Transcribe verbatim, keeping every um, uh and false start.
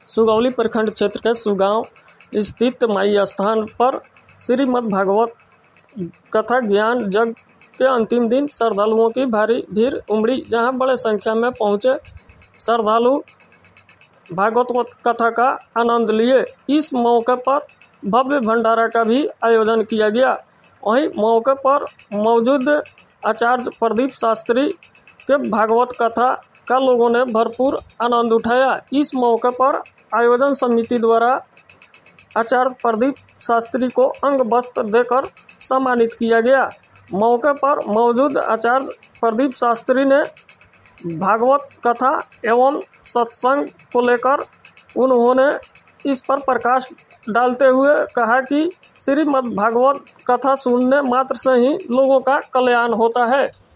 सुगौली प्रखंड क्षेत्र के सुगांव स्थित माई स्थान पर श्रीमद् भागवत कथा ज्ञान यज्ञ के अंतिम दिन श्रद्धालुओं की भारी भीड़ उमड़ी, जहां बड़े संख्या में पहुंचे श्रद्धालु भागवत कथा का आनंद लिए। इस मौके पर भव्य भंडारा का भी आयोजन किया गया। वहीं मौके पर मौजूद आचार्य प्रदीप शास्त्री के भागवत कथा का लोगों ने भरपूर आनंद उठाया। इस मौके पर आयोजन समिति द्वारा आचार्य प्रदीप शास्त्री को अंग वस्त्र देकर सम्मानित किया गया। मौके पर मौजूद आचार्य प्रदीप शास्त्री ने भागवत कथा एवं सत्संग को लेकर उन्होंने इस पर प्रकाश डालते हुए कहा कि श्रीमद् भागवत कथा सुनने मात्र से ही लोगों का कल्याण होता है।